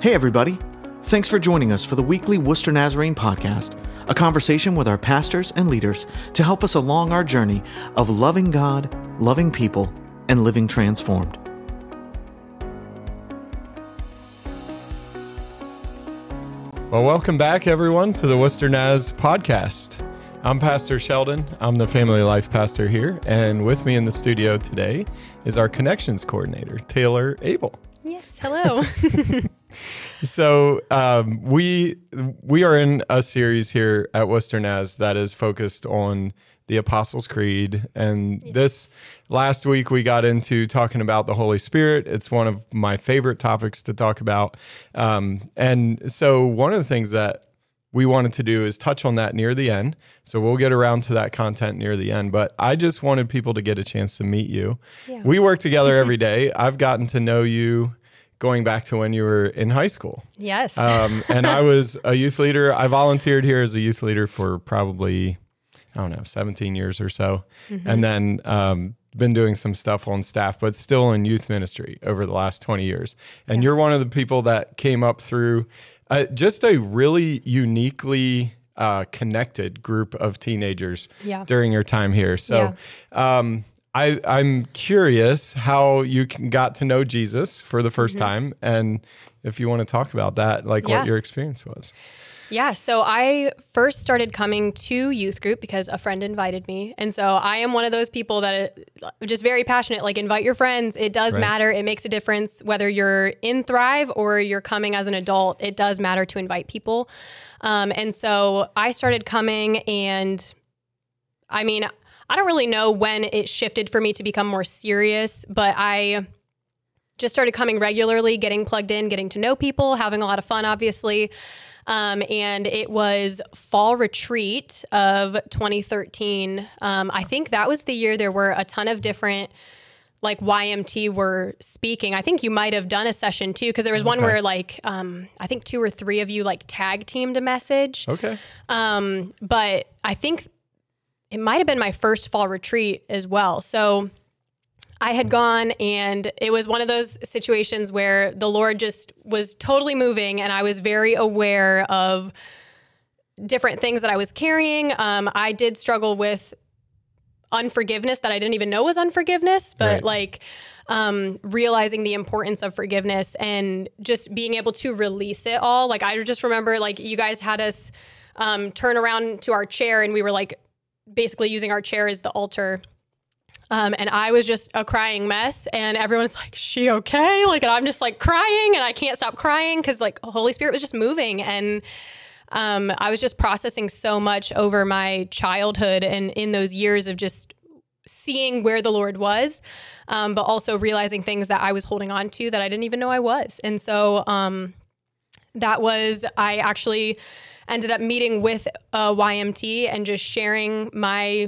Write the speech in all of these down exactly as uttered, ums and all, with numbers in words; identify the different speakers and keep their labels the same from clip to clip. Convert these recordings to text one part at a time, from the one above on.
Speaker 1: Hey everybody, thanks for joining us for the weekly Worcester Nazarene podcast, a conversation with our pastors and leaders to help us along our journey of loving God, loving people, and living transformed.
Speaker 2: Well, welcome back everyone to the Worcester Naz podcast. I'm Pastor Sheldon. I'm the family life pastor here, and with me in the studio today is our connections coordinator, Taylor Abel.
Speaker 3: Yes, hello.
Speaker 2: So um, we we are in a series here at Worcester Naz that is focused on the Apostles' Creed. And yes. This last week we got into talking about the Holy Spirit. It's one of my favorite topics to talk about. Um, and so one of the things that we wanted to do is touch on that near the end. So we'll get around to that content near the end. But I just wanted people to get a chance to meet you. Yeah. We work together every day. I've gotten to know you going back to when you were in high school.
Speaker 3: Yes.
Speaker 2: Um, and I was a youth leader. I volunteered here as a youth leader for probably, I don't know, seventeen years or so. Mm-hmm. And then um, been doing some stuff on staff, but still in youth ministry over the last twenty years. And yeah. You're one of the people that came up through uh, just a really uniquely uh, connected group of teenagers yeah. during your time here. So, yeah. um, I, I'm curious how you can, got to know Jesus for the first mm-hmm. time, and if you want to talk about that, like yeah. what your experience was.
Speaker 3: Yeah, so I first started coming to youth group because a friend invited me, and so I am one of those people that are just very passionate, like invite your friends. It does right. matter. It makes a difference whether you're in Thrive or you're coming as an adult. It does matter to invite people. Um, and so I started coming, and I mean, I don't really know when it shifted for me to become more serious, but I just started coming regularly, getting plugged in, getting to know people, having a lot of fun, obviously. Um, and it was fall retreat of twenty thirteen. Um, I think that was the year there were a ton of different like Y M T were speaking. I think you might have done a session too, because there was one okay. where like, um, I think two or three of you like tag teamed a message.
Speaker 2: Okay.
Speaker 3: Um, but I think it might have been my first fall retreat as well. So I had gone, and it was one of those situations where the Lord just was totally moving, and I was very aware of different things that I was carrying. Um, I did struggle with unforgiveness that I didn't even know was unforgiveness, but right. like um, realizing the importance of forgiveness and just being able to release it all. Like I just remember like you guys had us um, turn around to our chair, and we were like, basically using our chair as the altar. Um, and I was just a crying mess, and everyone's like, she okay? Like, and I'm just like crying, and I can't stop crying because like the Holy Spirit was just moving. And um, I was just processing so much over my childhood and in those years of just seeing where the Lord was, um, but also realizing things that I was holding on to that I didn't even know I was. And so um, that was, I actually ended up meeting with a Y M T and just sharing my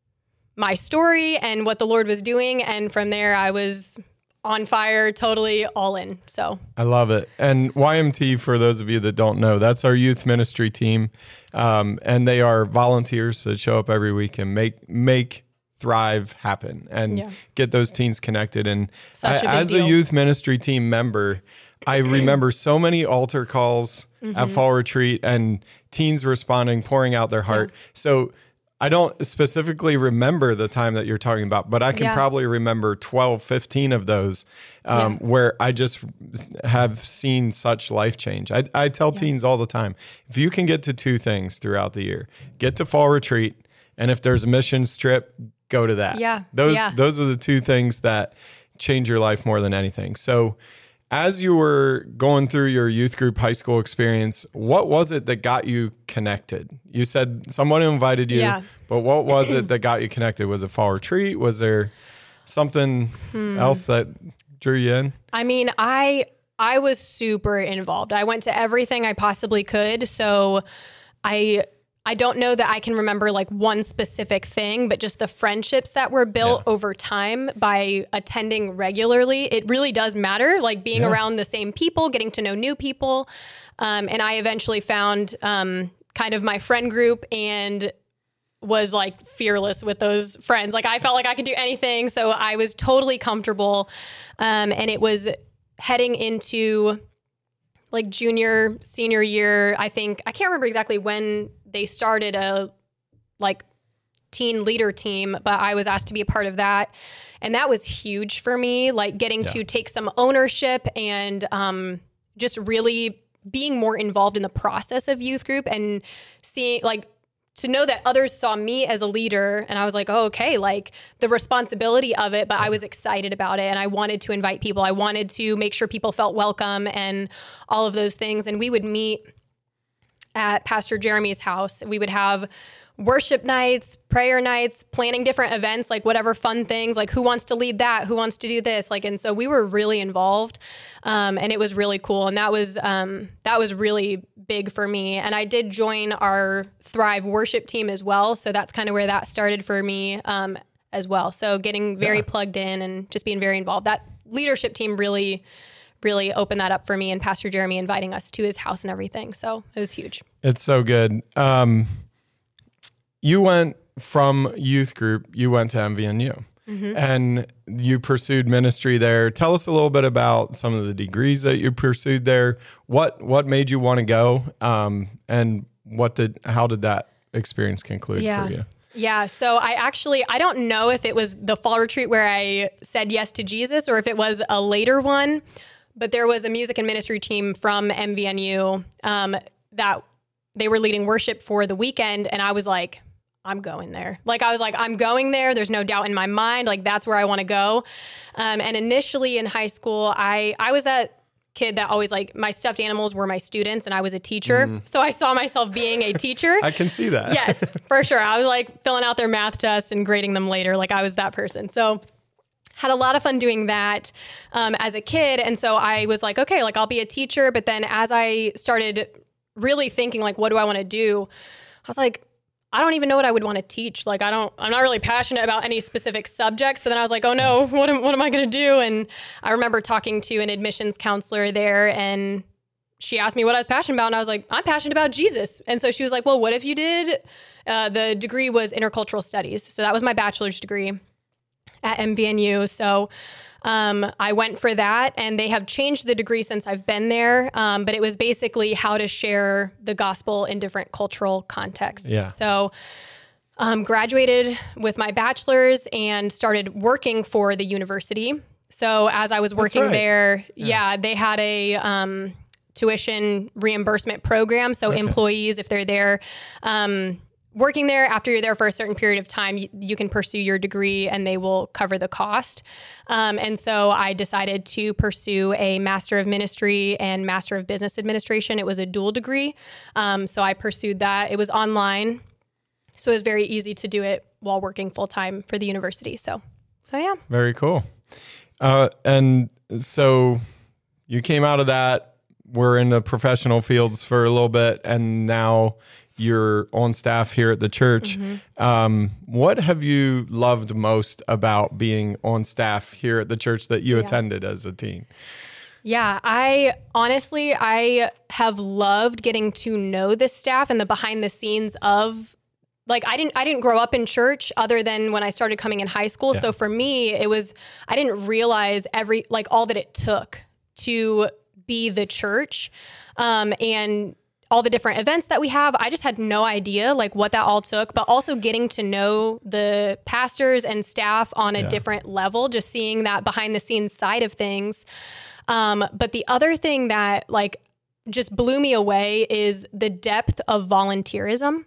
Speaker 3: my story and what the Lord was doing. And from there, I was on fire, totally all in. So
Speaker 2: I love it. And Y M T, for those of you that don't know, that's our youth ministry team. Um, and they are volunteers that show up every week and make make Thrive happen and yeah. get those teens connected. And I, a as deal. a youth ministry team member, I remember so many altar calls mm-hmm. at fall retreat and teens responding, pouring out their heart. Yeah. So I don't specifically remember the time that you're talking about, but I can yeah. probably remember twelve, fifteen of those um, yeah. where I just have seen such life change. I, I tell yeah. teens all the time, if you can get to two things throughout the year, get to fall retreat, and if there's a mission trip, go to that.
Speaker 3: Yeah.
Speaker 2: Those,
Speaker 3: yeah.
Speaker 2: those are the two things that change your life more than anything. So as you were going through your youth group high school experience, what was it that got you connected? You said someone invited you, yeah. but what was it that got you connected? Was it fall retreat? Was there something hmm. else that drew you in?
Speaker 3: I mean, I I was super involved. I went to everything I possibly could. So I I don't know that I can remember like one specific thing, but just the friendships that were built yeah. over time by attending regularly. It really does matter, like being yeah. around the same people, getting to know new people. Um, and I eventually found um, kind of my friend group and was like fearless with those friends. Like I felt like I could do anything. So I was totally comfortable. Um, and it was heading into like junior, senior year, I think, I can't remember exactly when they started a like teen leader team, but I was asked to be a part of that. And that was huge for me, like getting yeah. to take some ownership and um, just really being more involved in the process of youth group and seeing like, to know that others saw me as a leader and I was like, oh, okay, like the responsibility of it, but I was excited about it and I wanted to invite people. I wanted to make sure people felt welcome and all of those things. And we would meet at Pastor Jeremy's house. We would have worship nights, prayer nights, planning different events, like whatever fun things, like who wants to lead that, who wants to do this, like, and so we were really involved, um, and it was really cool, and that was um, that was really big for me. And I did join our Thrive worship team as well, so that's kind of where that started for me um, as well. So getting very yeah. plugged in and just being very involved. That leadership team really, really opened that up for me, and Pastor Jeremy inviting us to his house and everything. So it was huge.
Speaker 2: It's so good. Um, You went from youth group, you went to M V N U, mm-hmm. and you pursued ministry there. Tell us a little bit about some of the degrees that you pursued there. What what made you want to go, um, and what did how did that experience conclude
Speaker 3: yeah.
Speaker 2: for you?
Speaker 3: Yeah, so I actually, I don't know if it was the fall retreat where I said yes to Jesus or if it was a later one, but there was a music and ministry team from M V N U um, that they were leading worship for the weekend, and I was like, I'm going there. Like, I was like, I'm going there. There's no doubt in my mind. Like, that's where I want to go. Um, and initially in high school, I, I was that kid that always like my stuffed animals were my students and I was a teacher. Mm. So I saw myself being a teacher.
Speaker 2: I can see that.
Speaker 3: Yes, for sure. I was like filling out their math tests and grading them later. Like I was that person. So had a lot of fun doing that um, as a kid. And so I was like, okay, like I'll be a teacher. But then as I started really thinking like, what do I want to do? I was like, I don't even know what I would want to teach. Like, I don't, I'm not really passionate about any specific subject. So then I was like, oh no, what am, what am I going to do? And I remember talking to an admissions counselor there and she asked me what I was passionate about. And I was like, I'm passionate about Jesus. And so she was like, well, what if you did, uh, the degree was intercultural studies. So that was my bachelor's degree at M V N U. So Um, I went for that, and they have changed the degree since I've been there. Um, but it was basically how to share the gospel in different cultural contexts.
Speaker 2: Yeah.
Speaker 3: So, um, graduated with my bachelor's and started working for the university. So as I was working
Speaker 2: right.
Speaker 3: there, yeah. yeah, they had a, um, tuition reimbursement program. So okay. employees, if they're there, um, working there, after you're there for a certain period of time, you, you can pursue your degree and they will cover the cost. Um, and so I decided to pursue a Master of Ministry and Master of Business Administration. It was a dual degree. Um, so I pursued that. It was online. So it was very easy to do it while working full time for the university. So, so yeah.
Speaker 2: Very cool. Uh, and so you came out of that, we're in the professional fields for a little bit, and now you're on staff here at the church. Mm-hmm. Um, what have you loved most about being on staff here at the church that you yeah. attended as a teen?
Speaker 3: Yeah, I honestly, I have loved getting to know the staff and the behind the scenes of, like, I didn't, I didn't grow up in church other than when I started coming in high school. Yeah. So for me, it was, I didn't realize every, like all that it took to be the church. Um, and all the different events that we have. I just had no idea like what that all took, but also getting to know the pastors and staff on a yeah. different level, just seeing that behind the scenes side of things. Um, but the other thing that like just blew me away is the depth of volunteerism.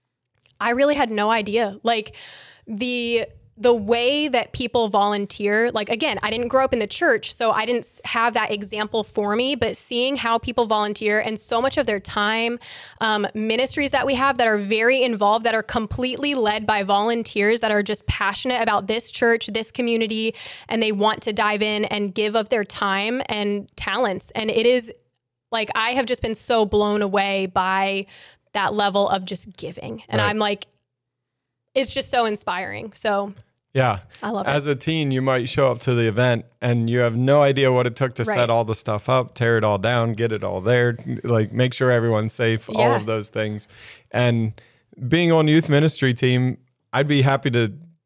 Speaker 3: I really had no idea. Like the the way that people volunteer, like, again, I didn't grow up in the church, so I didn't have that example for me, but seeing how people volunteer and so much of their time, um, ministries that we have that are very involved, that are completely led by volunteers that are just passionate about this church, this community, and they want to dive in and give of their time and talents. And it is like, I have just been so blown away by that level of just giving. And right. I'm like, it's just so inspiring. So
Speaker 2: yeah,
Speaker 3: I love it.
Speaker 2: As a teen, you might show up to the event and you have no idea what it took to right. set all the stuff up, tear it all down, get it all there, like make sure everyone's safe, yeah. all of those things. And being on youth ministry team, I'd be happy to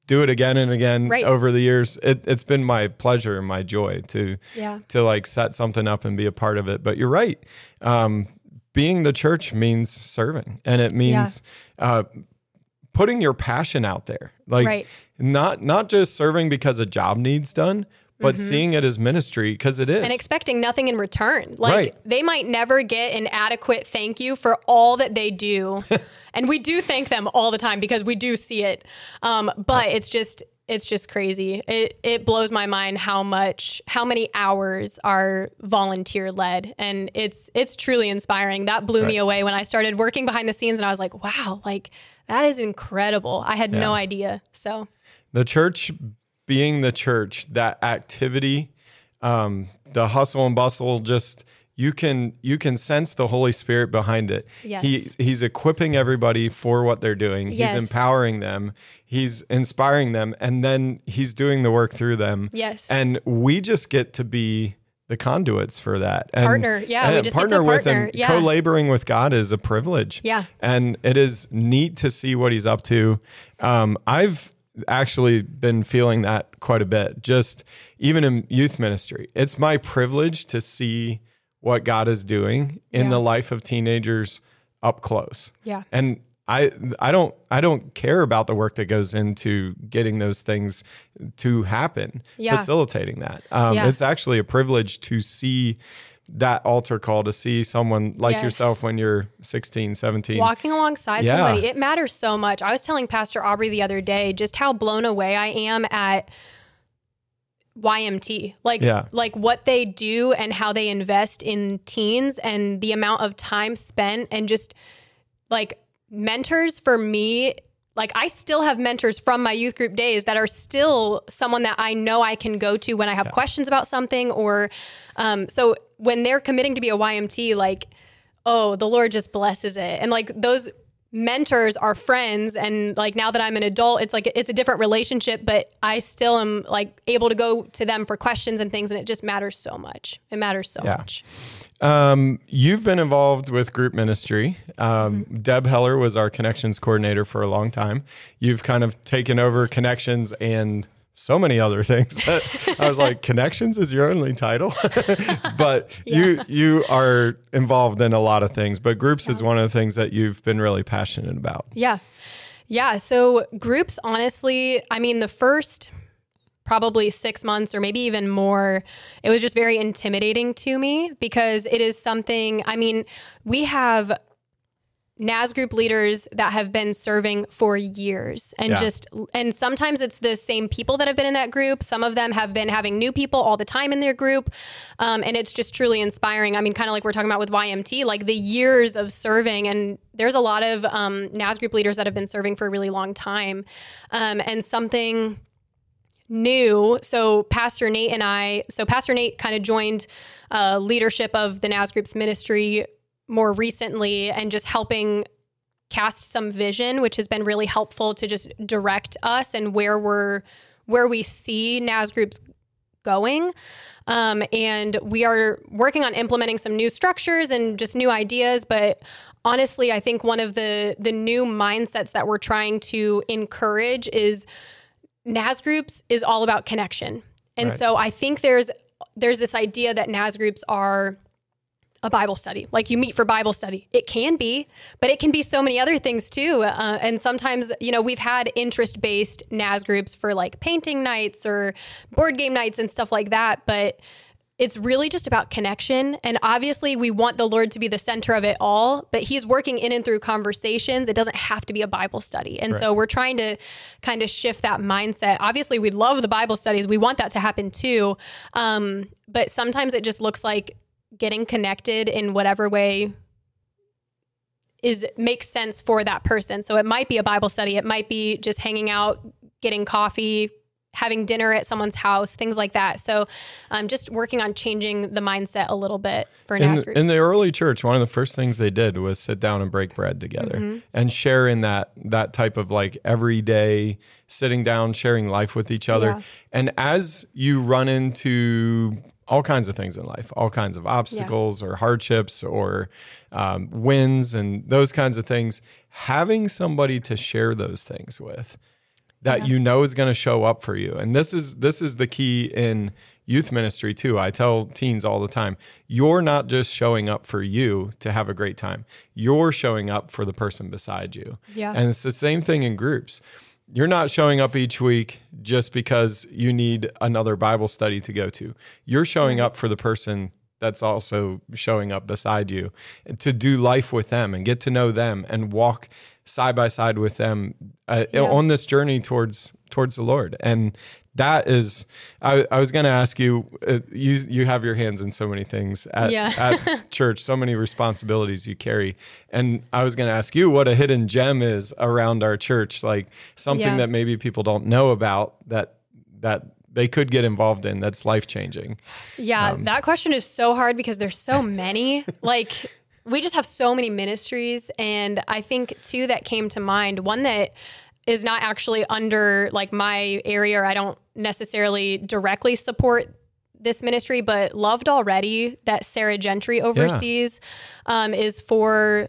Speaker 2: do it again and again
Speaker 3: right.
Speaker 2: over the years. It, it's been my pleasure and my joy to
Speaker 3: yeah.
Speaker 2: to like set something up and be a part of it. But you're right. Um, being the church means serving, and it means yeah. uh, putting your passion out there. Like
Speaker 3: right.
Speaker 2: not not just serving because a job needs done, but mm-hmm. seeing it as ministry because it is.
Speaker 3: And expecting nothing in return. Like
Speaker 2: right.
Speaker 3: they might never get an adequate thank you for all that they do. And we do thank them all the time because we do see it. Um, but oh. it's just it's just crazy. It it blows my mind how much how many hours are volunteer led. And it's it's truly inspiring. That blew right. me away when I started working behind the scenes, and I was like, wow, like that is incredible. I had yeah. no idea. So
Speaker 2: the church being the church, that activity, um, the hustle and bustle, just you can you can sense the Holy Spirit behind it.
Speaker 3: Yes.
Speaker 2: He he's equipping everybody for what they're doing.
Speaker 3: Yes.
Speaker 2: He's empowering them. He's inspiring them, and then he's doing the work through them.
Speaker 3: Yes.
Speaker 2: And we just get to be the conduits for that. And,
Speaker 3: partner, yeah.
Speaker 2: And
Speaker 3: we just
Speaker 2: partner
Speaker 3: get to partner.
Speaker 2: with and
Speaker 3: yeah.
Speaker 2: co-laboring with God is a privilege.
Speaker 3: Yeah.
Speaker 2: And it is neat to see what he's up to. Um, I've actually been feeling that quite a bit, just even in youth ministry. It's my privilege to see what God is doing in
Speaker 3: yeah.
Speaker 2: the life of teenagers up close.
Speaker 3: Yeah.
Speaker 2: And I I don't I don't care about the work that goes into getting those things to happen,
Speaker 3: yeah.
Speaker 2: facilitating that. Um,
Speaker 3: yeah.
Speaker 2: It's actually a privilege to see that altar call, to see someone like
Speaker 3: yes.
Speaker 2: yourself when you're sixteen, seventeen.
Speaker 3: Walking alongside
Speaker 2: yeah.
Speaker 3: somebody. It matters so much. I was telling Pastor Aubrey the other day just how blown away I am at Y M T. Like,
Speaker 2: yeah.
Speaker 3: like what they do and how they invest in teens and the amount of time spent, and just like mentors for me. Like I still have mentors from my youth group days that are still someone that I know I can go to when I have yeah. questions about something, or um, so when they're committing to be a Y M T, like, oh, the Lord just blesses it. And like those mentors are friends. And like now that I'm an adult, it's like, it's a different relationship, but I still am like able to go to them for questions and things. And it just matters so much. It matters so
Speaker 2: yeah.
Speaker 3: much.
Speaker 2: Um, you've been involved with group ministry. Um, mm-hmm. Deb Heller was our connections coordinator for a long time. You've kind of taken over yes. connections and so many other things that I was like, connections is your only title, but yeah. you, you are involved in a lot of things, but groups yeah. is one of the things that you've been really passionate about.
Speaker 3: Yeah. Yeah. So groups, honestly, I mean, the first probably six months or maybe even more, it was just very intimidating to me because it is something, I mean, we have N A S group leaders that have been serving for years and yeah. just, and sometimes it's the same people that have been in that group. Some of them have been having new people all the time in their group. Um, and it's just truly inspiring. I mean, kind of like we're talking about with Y M T, like the years of serving, and there's a lot of um, N A S group leaders that have been serving for a really long time. Um, and something new. So Pastor Nate and I, so Pastor Nate kind of joined uh, leadership of the N A S group's ministry more recently, and just helping cast some vision, which has been really helpful to just direct us and where we're, where we see N A S groups going. Um, and we are working on implementing some new structures and just new ideas. But honestly, I think one of the, the new mindsets that we're trying to encourage is N A S groups is all about connection. And right. so I think there's, there's this idea that N A S groups are a Bible study. Like you meet for Bible study. It can be, but it can be so many other things too. Uh, and sometimes, you know, we've had interest-based N A S groups for like painting nights or board game nights and stuff like that. But it's really just about connection. And obviously we want the Lord to be the center of it all, but he's working in and through conversations. It doesn't have to be a Bible study. And right. so we're trying to kind of shift that mindset. Obviously we love the Bible studies. We want that to happen too. Um, but sometimes it just looks like getting connected in whatever way is makes sense for that person. So it might be a Bible study. It might be just hanging out, getting coffee, having dinner at someone's house, things like that. So um, just working on changing the mindset a little bit for N A S groups.
Speaker 2: In the early church, one of the first things they did was sit down and break bread together mm-hmm. and share in that that type of like everyday sitting down, sharing life with each other. Yeah. And as you run into all kinds of things in life, all kinds of obstacles yeah. or hardships or um, wins and those kinds of things, having somebody to share those things with that
Speaker 3: yeah.
Speaker 2: you know is going to show up for you. And this is this is the key in youth ministry too. I tell teens all the time, you're not just showing up for you to have a great time. You're showing up for the person beside you.
Speaker 3: Yeah.
Speaker 2: And it's the same thing in groups. You're not showing up each week just because you need another Bible study to go to. You're showing up for the person that's also showing up beside you, to do life with them and get to know them and walk side by side with them uh, yeah. on this journey towards towards the Lord. And that is, I, I was going to ask you, uh, you you have your hands in so many things at,
Speaker 3: yeah.
Speaker 2: at church, so many responsibilities you carry. And I was going to ask you what a hidden gem is around our church, like something
Speaker 3: yeah.
Speaker 2: that maybe people don't know about that that they could get involved in that's life-changing.
Speaker 3: Yeah,
Speaker 2: Um,
Speaker 3: that question is so hard because there's so many. Like, we just have so many ministries. And I think two that came to mind, one that is not actually under like my area, or I don't necessarily directly support this ministry, but Loved Already, that Sarah Gentry oversees, yeah. um, is for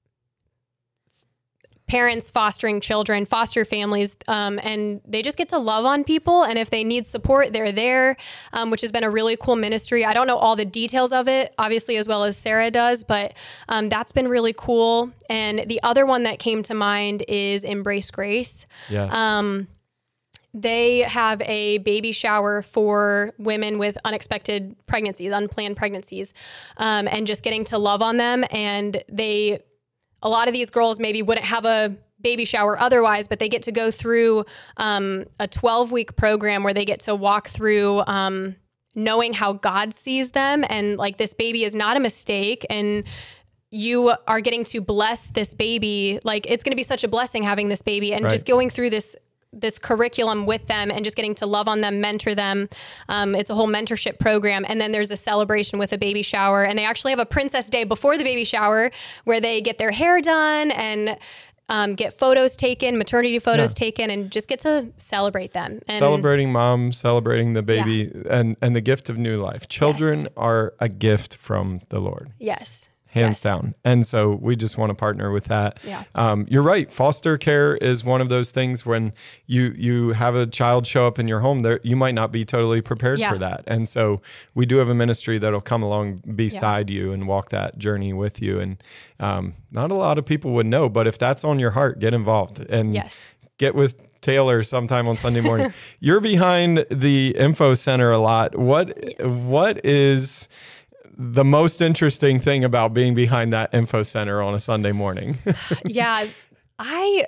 Speaker 3: parents fostering children, foster families, um, and they just get to love on people. And if they need support, they're there, um, which has been a really cool ministry. I don't know all the details of it, obviously, as well as Sarah does, but um, that's been really cool. And the other one that came to mind is Embrace Grace.
Speaker 2: Yes.
Speaker 3: Um, they have a baby shower for women with unexpected pregnancies, unplanned pregnancies, um, and just getting to love on them. And they... A lot of these girls maybe wouldn't have a baby shower otherwise, but they get to go through um, a twelve-week program where they get to walk through um, knowing how God sees them. And like, this baby is not a mistake. And you are getting to bless this baby. Like, it's going to be such a blessing having this baby, and
Speaker 2: right.
Speaker 3: just going through this this curriculum with them and just getting to love on them, mentor them. Um, it's a whole mentorship program. And then there's a celebration with a baby shower. And they actually have a princess day before the baby shower where they get their hair done and um, get photos taken, maternity photos yeah. taken, and just get to celebrate them. And
Speaker 2: celebrating mom, celebrating the baby, yeah. and, and the gift of new life. Children yes. are a gift from the Lord.
Speaker 3: Yes.
Speaker 2: Hands
Speaker 3: yes.
Speaker 2: down. And so we just want to partner with that.
Speaker 3: Yeah.
Speaker 2: Um, you're right. Foster care is one of those things when you you have a child show up in your home, there you might not be totally prepared
Speaker 3: yeah.
Speaker 2: for that. And so we do have a ministry that'll come along beside yeah. you and walk that journey with you. And um, not a lot of people would know, but if that's on your heart, get involved and
Speaker 3: yes.
Speaker 2: get with Taylor sometime on Sunday morning. You're behind the info center a lot. What yes. what is the most interesting thing about being behind that info center on a Sunday morning?
Speaker 3: yeah, I,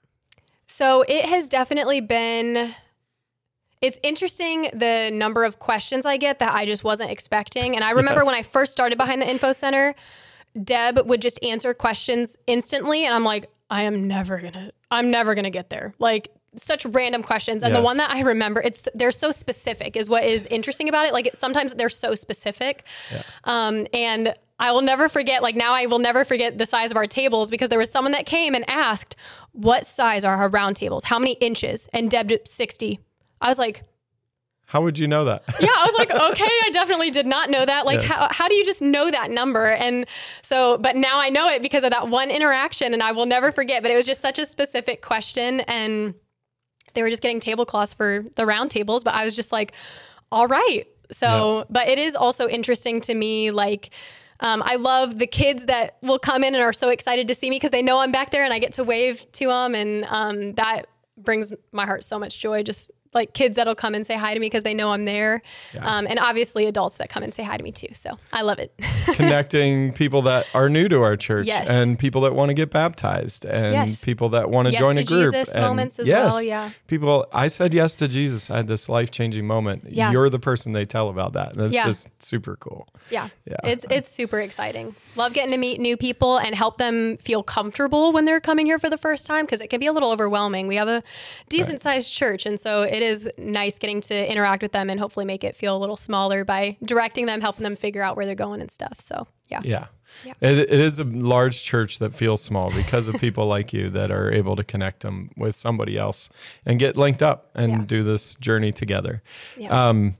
Speaker 3: so it has definitely been, it's interesting the number of questions I get that I just wasn't expecting. And I remember yes. when I first started behind the info center, Deb would just answer questions instantly. And I'm like, I am never gonna, I'm never gonna get there. Like, such random questions. And yes. the one that I remember, it's they're so specific is what is interesting about it. Like, it, sometimes they're so specific. Yeah. Um, and I will never forget, like now I will never forget the size of our tables, because there was someone that came and asked, what size are our round tables? How many inches? And Deb did sixty. I was like,
Speaker 2: how would you know that?
Speaker 3: Yeah, I was like, okay, I definitely did not know that. Like, yes. how how do you just know that number? And so, but now I know it because of that one interaction, and I will never forget. But it was just such a specific question, and they were just getting tablecloths for the round tables, but I was just like, all right. So, yeah. but it is also interesting to me. Like, um, I love the kids that will come in and are so excited to see me because they know I'm back there and I get to wave to them. And um, that brings my heart so much joy. Just like kids that'll come and say hi to me because they know I'm there. Yeah. Um, and obviously adults that come and say hi to me too. So I love it.
Speaker 2: Connecting people that are new to our church
Speaker 3: yes.
Speaker 2: and people that want to get baptized and yes. people that want to
Speaker 3: yes
Speaker 2: join
Speaker 3: to
Speaker 2: a group.
Speaker 3: Jesus
Speaker 2: and
Speaker 3: moments as
Speaker 2: yes,
Speaker 3: well. Yeah.
Speaker 2: People, I said yes to Jesus. I had this life-changing moment.
Speaker 3: Yeah.
Speaker 2: You're the person they tell about that. That's
Speaker 3: yeah.
Speaker 2: just super cool.
Speaker 3: Yeah.
Speaker 2: yeah.
Speaker 3: It's, it's super exciting. Love getting to meet new people and help them feel comfortable when they're coming here for the first time, because it can be a little overwhelming. We have a decent right. sized church. And so it is nice getting to interact with them and hopefully make it feel a little smaller by directing them, helping them figure out where they're going and stuff. So yeah.
Speaker 2: Yeah.
Speaker 3: yeah.
Speaker 2: It, it is a large church that feels small because of people like you that are able to connect them with somebody else and get linked up and yeah. do this journey together.
Speaker 3: Yeah.
Speaker 2: Um,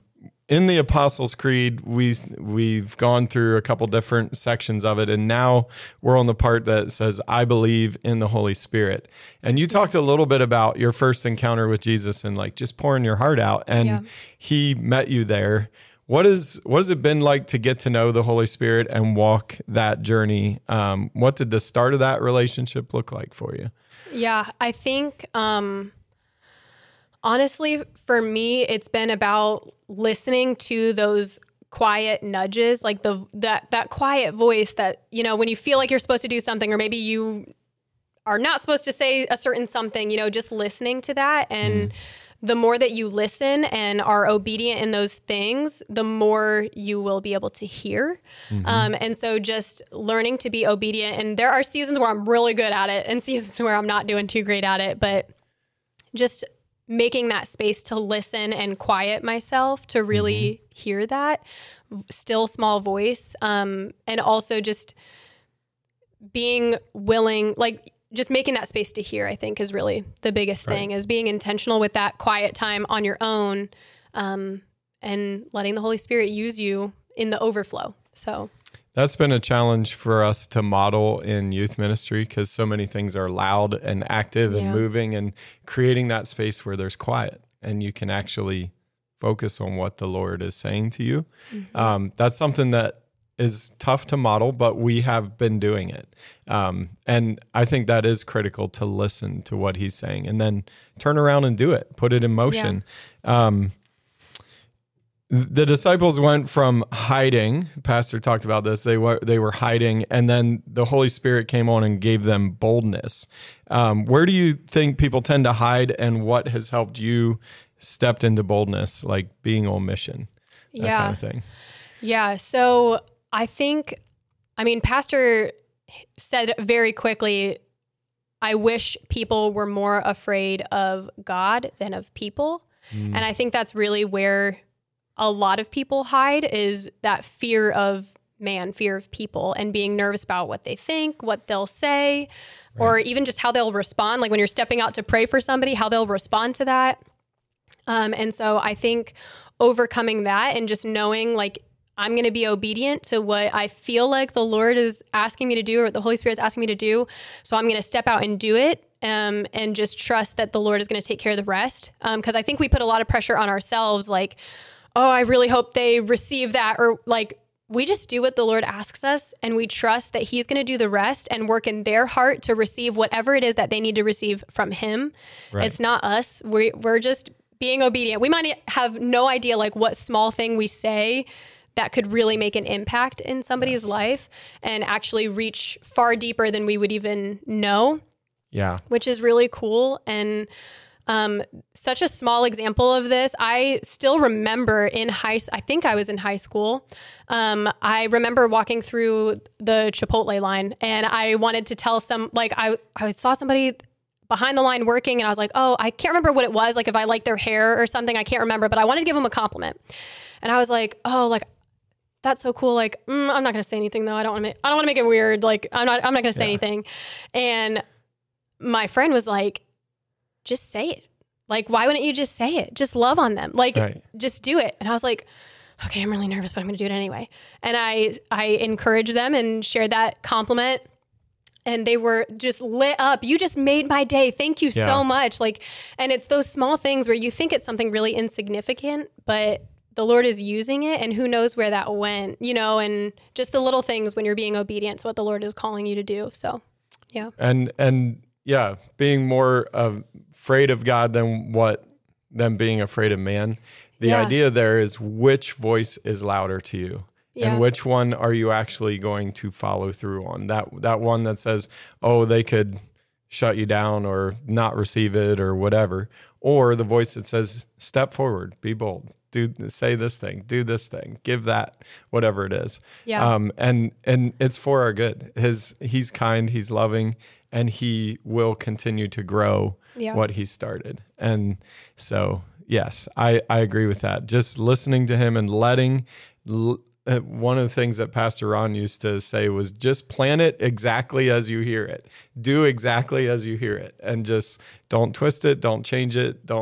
Speaker 2: in the Apostles' Creed, we, we've gone through a couple different sections of it, and now we're on the part that says, I believe in the Holy Spirit. And you talked a little bit about your first encounter with Jesus and like just pouring your heart out, and yeah. he met you there. What is what has it been like to get to know the Holy Spirit and walk that journey? Um, what did the start of that relationship look like for you?
Speaker 3: Yeah, I think... Um Honestly, for me, it's been about listening to those quiet nudges, like the that that quiet voice that, you know, when you feel like you're supposed to do something, or maybe you are not supposed to say a certain something, you know, just listening to that. And mm. the more that you listen and are obedient in those things, the more you will be able to hear. Mm-hmm. Um, and so just learning to be obedient. And there are seasons where I'm really good at it and seasons where I'm not doing too great at it, but just making that space to listen and quiet myself to really mm-hmm. hear that still small voice. Um, and also just being willing, like just making that space to hear, I think is really the biggest right. thing, is being intentional with that quiet time on your own, um, and letting the Holy Spirit use you in the overflow. So
Speaker 2: that's been a challenge for us to model in youth ministry, because so many things are loud and active yeah. and moving, and creating that space where there's quiet and you can actually focus on what the Lord is saying to you. Mm-hmm. Um, that's something that is tough to model, but we have been doing it. Um, and I think that is critical, to listen to what he's saying and then turn around and do it, put it in motion. Yeah. Um, The disciples went from hiding. Pastor talked about this. They were they were hiding, and then the Holy Spirit came on and gave them boldness. Um, where do you think people tend to hide, and what has helped you stepped into boldness, like being on mission, that
Speaker 3: yeah.
Speaker 2: kind of thing?
Speaker 3: Yeah. So I think, I mean, Pastor said very quickly, I wish people were more afraid of God than of people. Mm. And I think that's really where a lot of people hide, is that fear of man, fear of people, and being nervous about what they think, what they'll say, right. or even just how they'll respond. Like when you're stepping out to pray for somebody, how they'll respond to that. Um, and so I think overcoming that and just knowing, like, I'm going to be obedient to what I feel like the Lord is asking me to do, or the Holy Spirit is asking me to do. So I'm going to step out and do it. Um, and just trust that the Lord is going to take care of the rest. Um, 'cause I think we put a lot of pressure on ourselves, like, oh, I really hope they receive that. Or like, we just do what the Lord asks us, and we trust that he's going to do the rest and work in their heart to receive whatever it is that they need to receive from him. Right. It's not us. We, we're just being obedient. We might have no idea like what small thing we say that could really make an impact in somebody's yes. life and actually reach far deeper than we would even know.
Speaker 2: Yeah.
Speaker 3: Which is really cool. And Um, such a small example of this. I still remember in high, I think I was in high school. Um, I remember walking through the Chipotle line, and I wanted to tell some, like I, I saw somebody behind the line working, and I was like, oh, I can't remember what it was. Like if I liked their hair or something, I can't remember, but I wanted to give them a compliment. And I was like, oh, like, that's so cool. Like, mm, I'm not going to say anything though. I don't want to make, I don't want to make it weird. Like I'm not, I'm not going to say yeah. anything. And my friend was like, just say it. Like, why wouldn't you just say it? Just love on them. Like, right. just do it. And I was like, okay, I'm really nervous, but I'm going to do it anyway. And I, I encouraged them and shared that compliment, and they were just lit up. You just made my day. Thank you yeah. so much. Like, and it's those small things where you think it's something really insignificant, but the Lord is using it, and who knows where that went, you know, and just the little things when you're being obedient to what the Lord is calling you to do. So, yeah.
Speaker 2: And, and, Yeah, being more uh, afraid of God than what than being afraid of man. The yeah. idea there is, which voice is louder to you, yeah. and which one are you actually going to follow through on? That that one that says, "Oh, they could shut you down or not receive it or whatever," or the voice that says, "Step forward, be bold, do say this thing, do this thing, give that whatever it is."
Speaker 3: Yeah.
Speaker 2: Um, and and it's for our good. His he's kind, he's loving. And he will continue to grow yeah. what he started. And so, yes, I, I agree with that. Just listening to him and letting, l- one of the things that Pastor Ron used to say was, just plan it exactly as you hear it. Do exactly as you hear it. And just don't twist it, don't change it, don't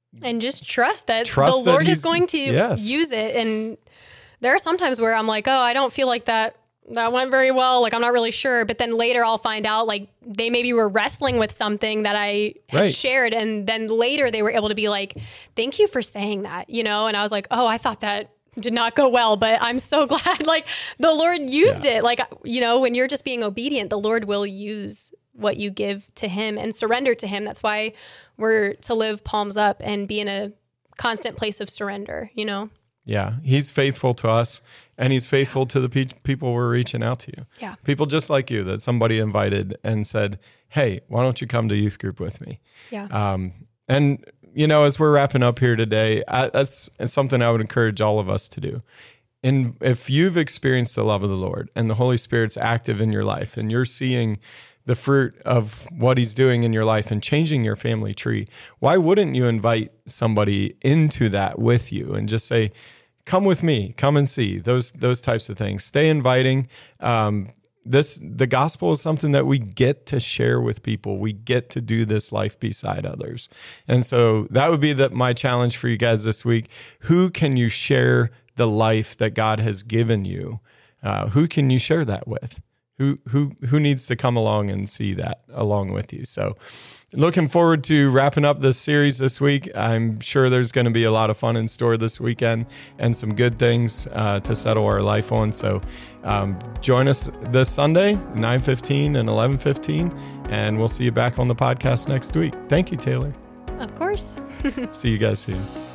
Speaker 3: And just trust that
Speaker 2: trust
Speaker 3: the Lord
Speaker 2: that
Speaker 3: is going to
Speaker 2: yes.
Speaker 3: use it. And there are some times where I'm like, oh, I don't feel like that that went very well. Like, I'm not really sure. But then later I'll find out, like, they maybe were wrestling with something that I had
Speaker 2: right.
Speaker 3: shared. And then later they were able to be like, thank you for saying that, you know? And I was like, oh, I thought that did not go well, but I'm so glad, like, the Lord used yeah. it. Like, you know, when you're just being obedient, the Lord will use what you give to him and surrender to him. That's why we're to live palms up and be in a constant place of surrender, you know?
Speaker 2: Yeah. He's faithful to us, and he's faithful to the pe- people we're reaching out to.
Speaker 3: Yeah.
Speaker 2: People just like you that somebody invited and said, hey, why don't you come to youth group with me?
Speaker 3: Yeah.
Speaker 2: Um, and, you know, as we're wrapping up here today, I, that's something I would encourage all of us to do. And if you've experienced the love of the Lord and the Holy Spirit's active in your life, and you're seeing the fruit of what he's doing in your life and changing your family tree, why wouldn't you invite somebody into that with you and just say, come with me, come and see, those those types of things. Stay inviting. Um, this the gospel is something that we get to share with people. We get to do this life beside others. And so that would be the, my challenge for you guys this week. Who can you share the life that God has given you? Uh, who can you share that with? Who who who needs to come along and see that along with you? So looking forward to wrapping up this series this week. I'm sure there's going to be a lot of fun in store this weekend and some good things uh, to settle our life on. So um, join us this Sunday, nine fifteen and eleven fifteen, and we'll see you back on the podcast next week. Thank you, Taylor.
Speaker 3: Of course.
Speaker 2: See you guys soon.